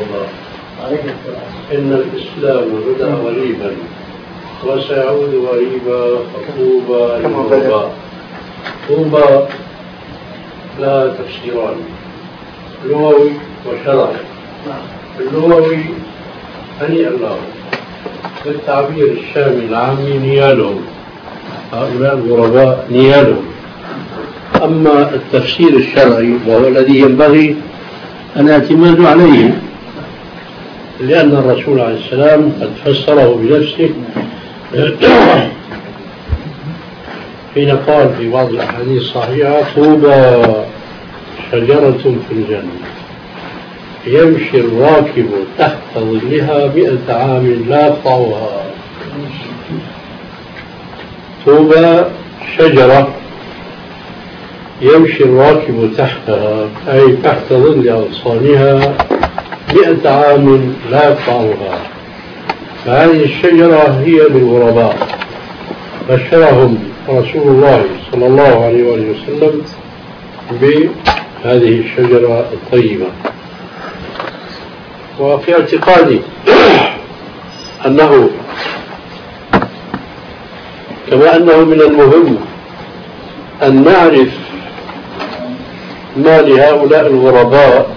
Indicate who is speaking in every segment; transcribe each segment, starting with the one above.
Speaker 1: الله. إن الإسلام بدأ غريبا وسيعود غريبا، فطوبى للغرباء. طوبى لها تفسيران، لغوي وشرعي. اللغوي هنيئا لهم، بالتعبير الشامل العامي نيالهم، هؤلاء الغرباء نيالهم. أما التفسير الشرعي وهو الذي ينبغي الاعتماد عليه، لأن الرسول عليه السلام قد فسره بنفسه حين قال في بعض الأحاديث الصحيحة: طوبى شجرة في الجنة يمشي الراكب تحت ظلها 100 عام لا يقطعها. طوبى شجرة يمشي الراكب تحتها، أي تحت ظل أغصانها 100 عام لا يقطعها. فهذه الشجرة هي للغرباء، بشرهم رسول الله صلى الله عليه وسلم بهذه الشجرة الطيبة. وفي اعتقادي أنه كما أنه من المهم أن نعرف ما لهؤلاء الغرباء،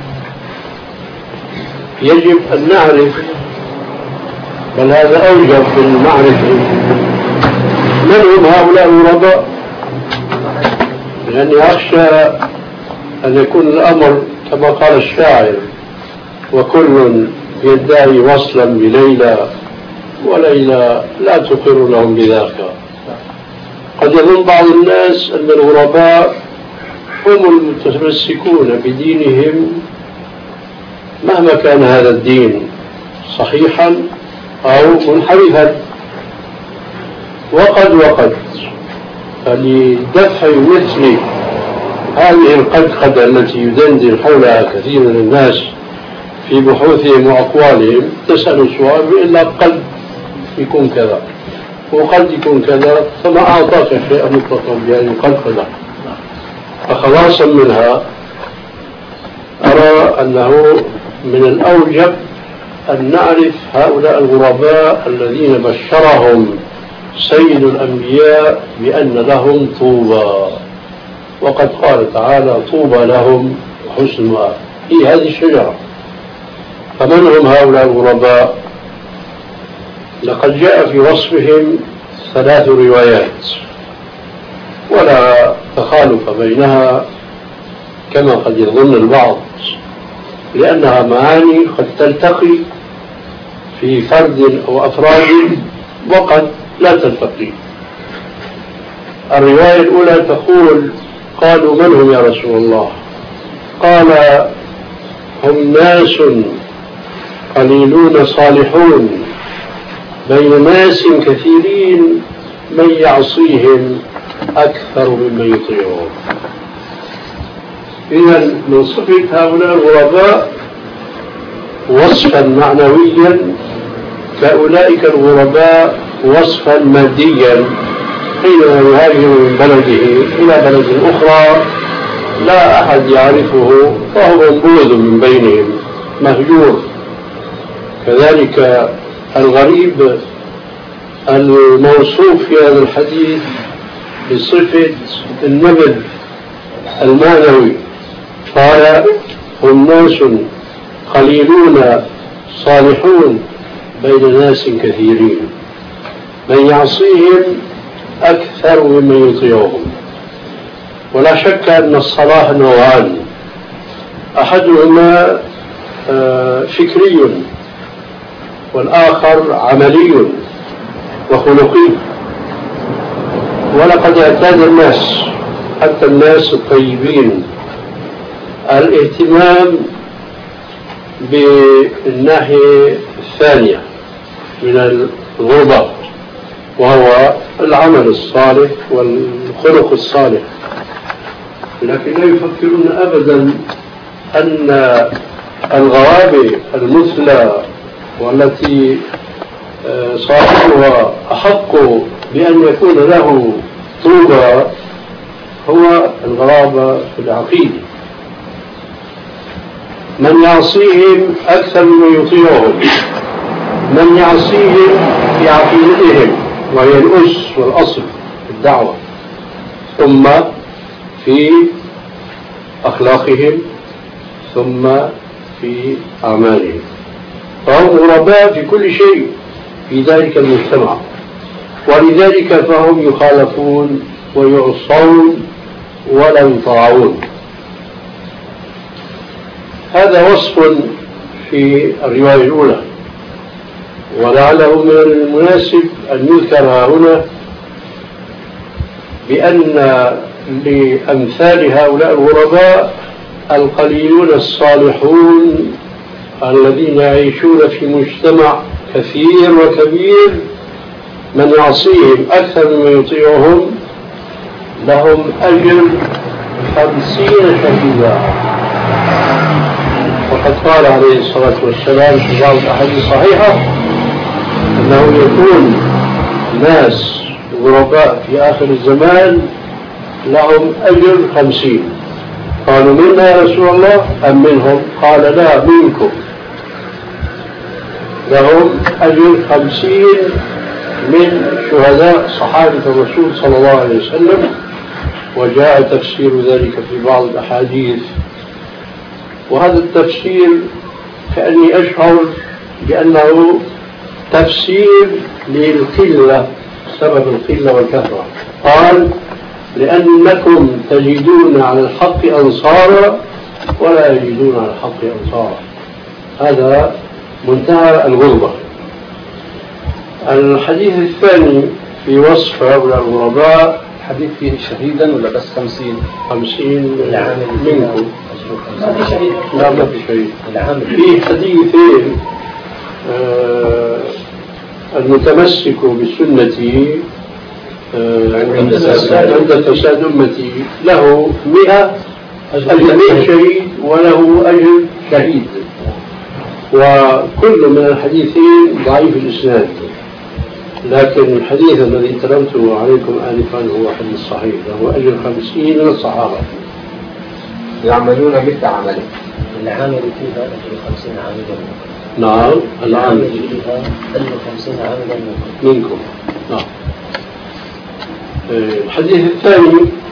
Speaker 1: يجب أن نعرف، بل هذا أوجب في المعرفة، من هم هؤلاء الغرباء. لأني أخشى أن يكون الأمر كما قال الشاعر: وكل يدعي وصلا بليلى وليلى لا تقر لهم بذاك. قد يظن بعض الناس أن الغرباء هم المتمسكون بدينهم مهما كان هذا الدين صحيحا أو منحرفا. وقد فلدفع مثل هذه القدقدة التي يدندن حولها كثير من الناس في بحوثهم وأقوالهم، تسأل سؤال: إلا قد يكون كذا وقد يكون كذا، فما أعطاك شيئا مطلقا بهذه القدقدة. فخلاصا منها أرى أنه من الأوجب أن نعرف هؤلاء الغرباء الذين بشرهم سيد الأنبياء بأن لهم طوبى. وقد قال تعالى: طوبى لهم وحسن مآب. هي هذه الشجرة. فمن هم هؤلاء الغرباء؟ لقد جاء في وصفهم 3 روايات، ولا تخالف بينها كما قد يظن البعض، لأنها معاني قد تلتقي في فرد أو أفراد وقد لا تلتقي. الرواية الأولى تقول: قالوا: من هم يا رسول الله؟ قال: هم ناس قليلون صالحون بين ناس كثيرين من يعصيهم أكثر ممن يطيعون. إذا من صفة هؤلاء الغرباء وصفا معنويا كأولئك الغرباء وصفا ماديا، حينما يهاجر من بلده إلى بلد أخرى لا أحد يعرفه فهو منبوذ من بينهم مهجور. كذلك الغريب الموصوف في هذا الحديث بصفة النبذ المعنوي، قال: هم ناس قليلون صالحون بين ناس كثيرين من يعصيهم أكثر ممن يطيعهم. ولا شك أن الصلاح نوعان: أحدهما فكري والآخر عملي وخلقي. ولقد اعتاد الناس، حتى الناس الطيبين، الاهتمام بالناحية الثانية من الغربة، وهو العمل الصالح والخلق الصالح، لكن لا يفكرون أبدا أن الغرابة المثلى والتي صاحبها أحق بأن يكون له طوبى هو الغرابة في العقيدة. من يعصيهم أكثر مما يطيعهم، من يعصيهم في عقيدتهم وهي الأس والأصل في الدعوة، ثم في أخلاقهم، ثم في أعمالهم، فهم غرباء في كل شيء في ذلك المجتمع، ولذلك فهم يخالفون ويعصون ولا يطاعون. هذا وصف في الرواية الأولى، ولعله من المناسب أن يذكر هنا بأن لأمثال هؤلاء الغرباء القليلون الصالحون الذين يعيشون في مجتمع كثير وكبير، من يعصيهم أكثر مما يطيعهم لهم أجر 50 شهيدا. وقد قال عليه الصلاة والسلام في بعض الأحاديث الصحيحة أنه يكون ناس غرباء في آخر الزمان لهم أجر 50. قالوا منا يا رسول الله أم منهم؟ قال لا، منكم. لهم أجر 50 من شهداء صحابة الرسول صلى الله عليه وسلم. وجاء تفسير ذلك في بعض الأحاديث، وهذا التفسير كأني أشعر بأنه تفسير للقلة، سبب القلة والكثرة. قال لأنكم تجدون على الحق أنصارا ولا يجدون على الحق أنصارا. هذا منتهى الغربة. الحديث الثاني في وصف هؤلاء الغرباء،
Speaker 2: حديث فيه شهيدا ولا بس 50
Speaker 1: منكم؟
Speaker 2: ما في شهيد.
Speaker 1: لا ما في شهيد. في حديثين، المتمسك بسنتي عند فساد أمتي له 100 شهيد وله أجر شهيد، وكل من الحديثين ضعيف الإسناد، لكن الحديث الذي تلوته عليكم آنفا هو حديث صحيح، له أجر 50 من الصحابة
Speaker 2: يعملون مثل عمله.
Speaker 3: العامل فيها أجر 50 عاملا.
Speaker 1: نعم،
Speaker 3: العامل فيها أجر 50 عاملا
Speaker 1: منكم. نعم. الحديث الثاني